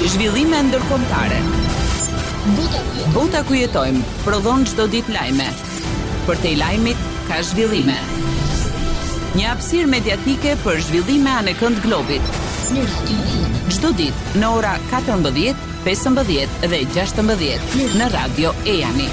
Zhvillime ndërkombëtare. Bota ku jetojmë prodhon çdo ditë lajme. Për te lajmit ka zhvillime. Një hapësirë mediatike për zhvillime anë kënd globit. Çdo ditë në ora 14, 15 dhe 16 në Radio EANI.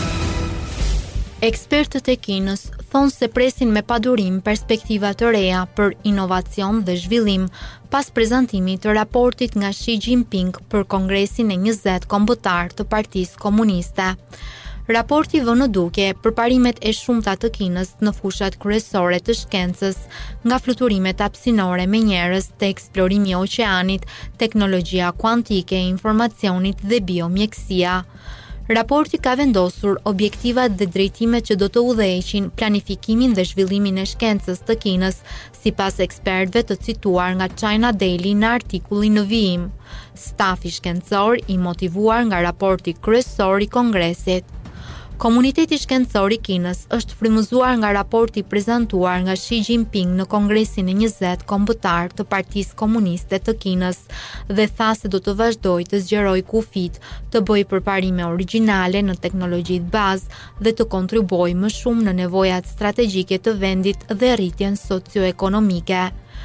Ekspertët e Kinës thonë se presin me padurim perspektiva të reja për inovacion dhe zhvillim pas prezantimit të raportit nga Xi Jinping për Kongresin e 20 kombëtar të Partisë Komuniste. Raporti vë në duke përparimet e shumta të Kinës në fushat kryesore të shkencës, nga fluturimet hapësinore me njerëz te eksplorimi i oqeanit, teknologjia kuantike e informacionit dhe biomjekësia. Raporti ka vendosur objektivat dhe drejtimet që do të udhëheqin planifikimin dhe zhvillimin e shkencës të Kinës, sipas ekspertëve të cituar nga China Daily në artikullin në vijim. Stafi shkencor i motivuar nga raporti kryesor i Kongresit. Komuniteti shkencor i Kinës është frymëzuar nga raporti prezantuar nga Xi Jinping në Kongresin e 20 kombëtar të Partisë Komuniste të Kinës dhe tha se do të vazhdojë të zgjerojë kufit, të bëjë përparime origjinale në teknologjitë bazë dhe të kontribuojë më shumë në nevojat strategjike të vendit dhe rritjen socio-ekonomike.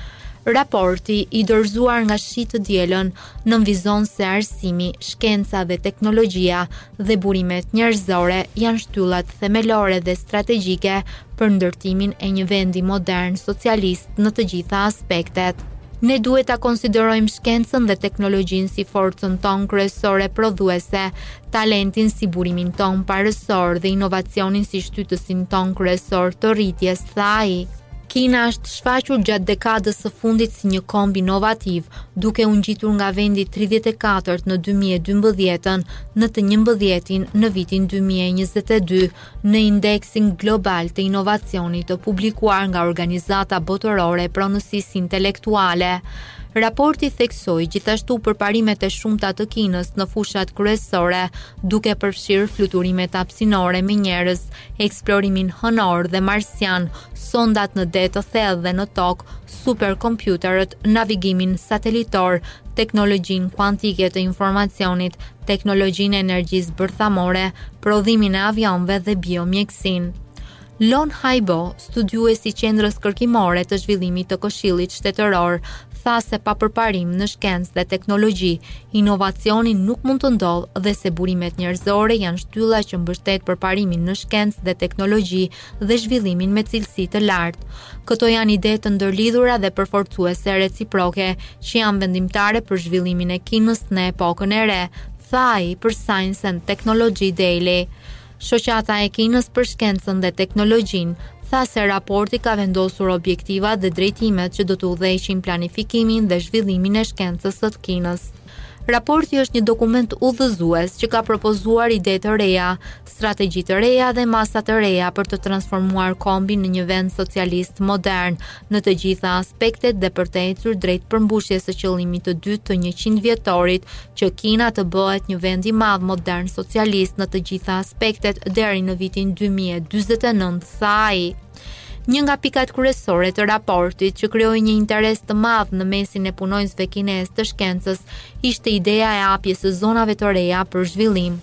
Raporti i dorëzuar nga Xi të dielën nënvizon se arsimi, shkenca dhe teknologjia dhe burimet njerëzore janë shtyllat themelore dhe strategjike për ndërtimin e një vendi modern socialist në të gjitha aspektet. Ne duhet ta konsiderojmë shkencën dhe teknologjinë si forcën tonë kryesore prodhuese, talentin si burimin tonë parësor dhe inovacionin si shtytësin tonë kryesor të rritjes, tha ai. Kina është shfaqur gjatë dekadës së fundit si një komb inovativ, duke u ngjitur nga vendi 34 në 2012 në të 11-tin në vitin 2022 në indeksin global të inovacionit të publikuar nga organizata botërore e pronësisë intelektuale. Raporti theksoi gjithashtu përparimet e shumta të Kinës në fushat kryesore, duke përfshirë fluturimet hapësinore me njerëz, eksplorimin hënor dhe marsian, sondat në det të thellë dhe në tokë, superkompjuterët, navigimin satelitor, teknologjinë kuantike të informacionit, teknologjinë e energjisë bërthamore, prodhimin e avionëve dhe biomjekësinë. Lon Haibo, studiues i qendrës kërkimore të zhvillimit të Këshillit Shtetëror, tha se pa përparim në shkencë dhe teknologji, inovacioni nuk mund të ndodhë dhe se burimet njerëzore janë shtylla që mbështet përparimin në shkencë dhe teknologji dhe zhvillimin me cilësi të lartë. Këto janë ide të ndërlidhura dhe përforcuese reciproke që janë vendimtare për zhvillimin e Kinës në epokën e re, tha ai për Science and Technology Daily. Shoqata e Kinës për shkencën dhe teknologjinë tha se raporti ka vendosur objektiva dhe drejtimet që do të udhëheqin planifikimin dhe zhvillimin e shkencës së Kinës. Raporti është një dokument udhëzues që ka propozuar ide të reja, strategji të reja dhe masa të reja për të transformuar kombin në një vend socialist modern në të gjitha aspektet dhe për të ecur drejt përmbushjes së qëllimit të dytë të 100 vjetorit që Kina të bëhet një vend i madh modern socialist në të gjitha aspektet deri në vitin 2049, tha ai. Një nga pikat kryesore të raportit që krijoi një interes të madh në mesin e punonjësve kinesë të shkencës ishte ideja e hapjes së zonave të reja për zhvillim.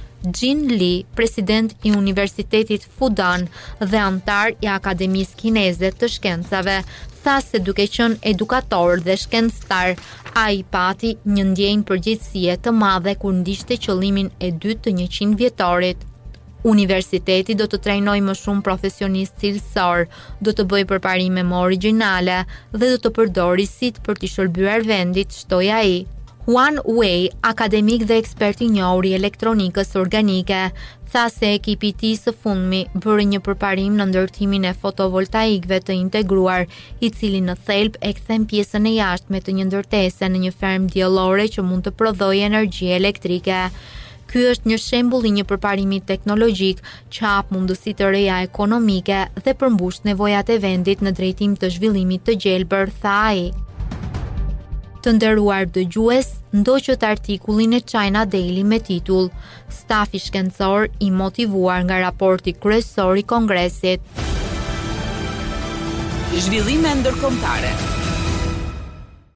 Jin Li, president i Universitetit Fudan dhe antar i Akademisë Kineze të Shkencave, tha se duke qenë edukator dhe shkencëtar, ai pati një ndjenjë përgjegjësie të madhe kur ndiqte qëllimin e dytë të 100 vjetorit. Universiteti do të trajnojë më shumë profesionistë cilësor, do të bëjë përparime më origjinale dhe do të përdorë risit për t'i shërbyer vendit, shtoi ai. Huan Wei, akademik dhe ekspert i njohur i elektronikës organike, tha se ekipi i tij së fundmi bëri një përparim në ndërtimin e fotovoltaikëve të integruar, i cili në thelb e kthen pjesën e jashtme të një ndërtese në një fermë diellore që mund të prodhojë energji elektrike. Ky është një shembull i një përparimi teknologjik që hap mundësi të reja ekonomike dhe përmbush nevojat e vendit në drejtim të zhvillimit të gjelbër, tha ai. Të nderuar dëgjues, ndoqët artikullin e China Daily me titull Stafi shkencor i motivuar nga raporti kryesor i Kongresit. Zhvillime ndërkombëtare.